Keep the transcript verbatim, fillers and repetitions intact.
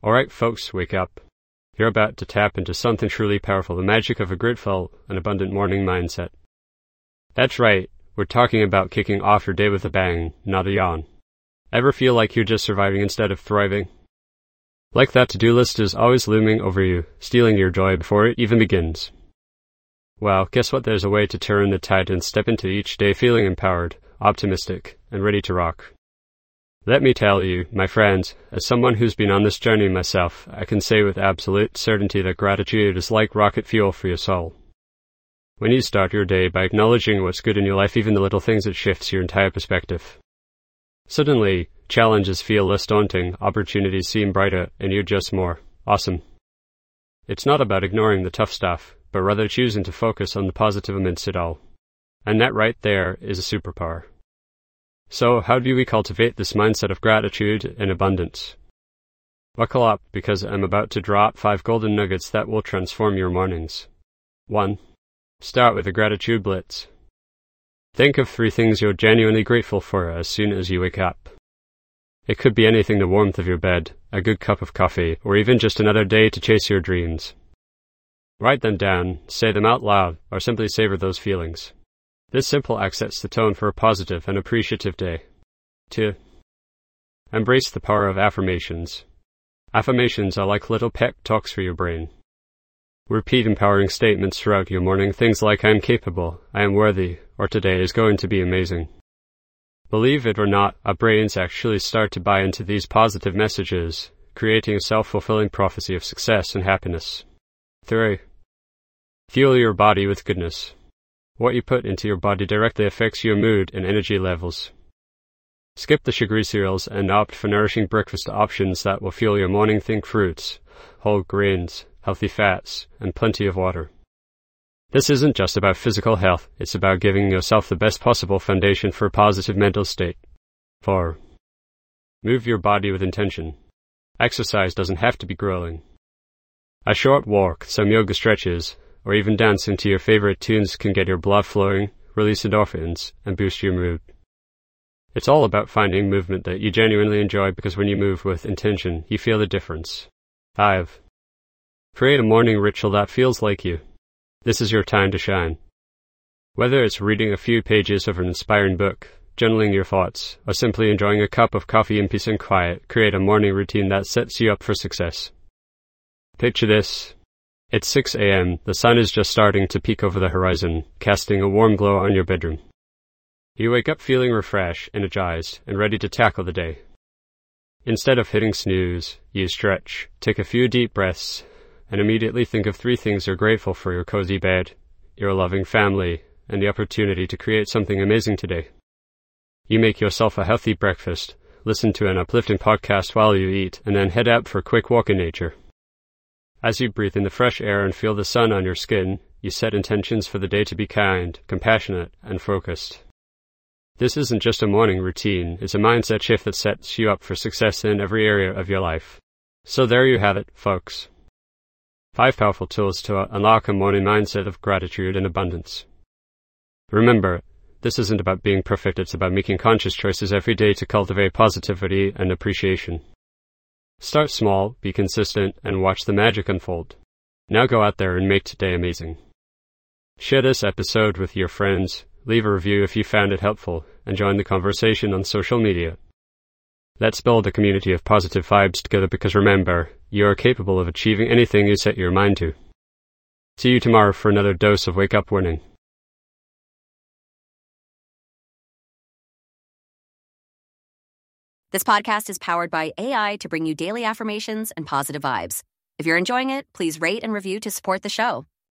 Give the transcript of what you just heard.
Alright folks, wake up. You're about to tap into something truly powerful, the magic of a grateful and abundant morning mindset. That's right, we're talking about kicking off your day with a bang, not a yawn. Ever feel like you're just surviving instead of thriving? Like that to-do list is always looming over you, stealing your joy before it even begins. Well, guess what? There's a way to turn the tide and step into each day feeling empowered, optimistic, and ready to rock. Let me tell you, my friends, as someone who's been on this journey myself, I can say with absolute certainty that gratitude is like rocket fuel for your soul. When you start your day by acknowledging what's good in your life, even the little things, it shifts your entire perspective. Suddenly, challenges feel less daunting, opportunities seem brighter, and you're just more awesome. It's not about ignoring the tough stuff, but rather choosing to focus on the positive amidst it all. And that right there is a superpower. So, how do we cultivate this mindset of gratitude and abundance? Buckle up, because I'm about to drop five golden nuggets that will transform your mornings. one. Start with a gratitude blitz. Think of three things you're genuinely grateful for as soon as you wake up. It could be anything: the warmth of your bed, a good cup of coffee, or even just another day to chase your dreams. Write them down, say them out loud, or simply savor those feelings. This simple act sets the tone for a positive and appreciative day. two. Embrace the power of affirmations. Affirmations are like little pep talks for your brain. Repeat empowering statements throughout your morning, things like "I am capable," "I am worthy," or "Today is going to be amazing." Believe it or not, our brains actually start to buy into these positive messages, creating a self-fulfilling prophecy of success and happiness. three. Fuel your body with goodness. What you put into your body directly affects your mood and energy levels. Skip the sugary cereals and opt for nourishing breakfast options that will fuel your morning. Think fruits, whole grains, healthy fats, and plenty of water. This isn't just about physical health, it's about giving yourself the best possible foundation for a positive mental state. four. Move your body with intention. Exercise doesn't have to be grueling. A short walk, some yoga stretches, or even dancing to your favorite tunes can get your blood flowing, release endorphins, and boost your mood. It's all about finding movement that you genuinely enjoy, because when you move with intention, you feel the difference. five. Create a morning ritual that feels like you. This is your time to shine. Whether it's reading a few pages of an inspiring book, journaling your thoughts, or simply enjoying a cup of coffee in peace and quiet, create a morning routine that sets you up for success. Picture this. It's six a.m., the sun is just starting to peek over the horizon, casting a warm glow on your bedroom. You wake up feeling refreshed, energized, and ready to tackle the day. Instead of hitting snooze, you stretch, take a few deep breaths, and immediately think of three things you're grateful for: your cozy bed, your loving family, and the opportunity to create something amazing today. You make yourself a healthy breakfast, listen to an uplifting podcast while you eat, and then head out for a quick walk in nature. As you breathe in the fresh air and feel the sun on your skin, you set intentions for the day to be kind, compassionate, and focused. This isn't just a morning routine, it's a mindset shift that sets you up for success in every area of your life. So there you have it, folks. Five powerful tools to unlock a morning mindset of gratitude and abundance. Remember, this isn't about being perfect, it's about making conscious choices every day to cultivate positivity and appreciation. Start small, be consistent, and watch the magic unfold. Now go out there and make today amazing. Share this episode with your friends, leave a review if you found it helpful, and join the conversation on social media. Let's build a community of positive vibes together, because remember, you are capable of achieving anything you set your mind to. See you tomorrow for another dose of Wake Up Winning. This podcast is powered by A I to bring you daily affirmations and positive vibes. If you're enjoying it, please rate and review to support the show.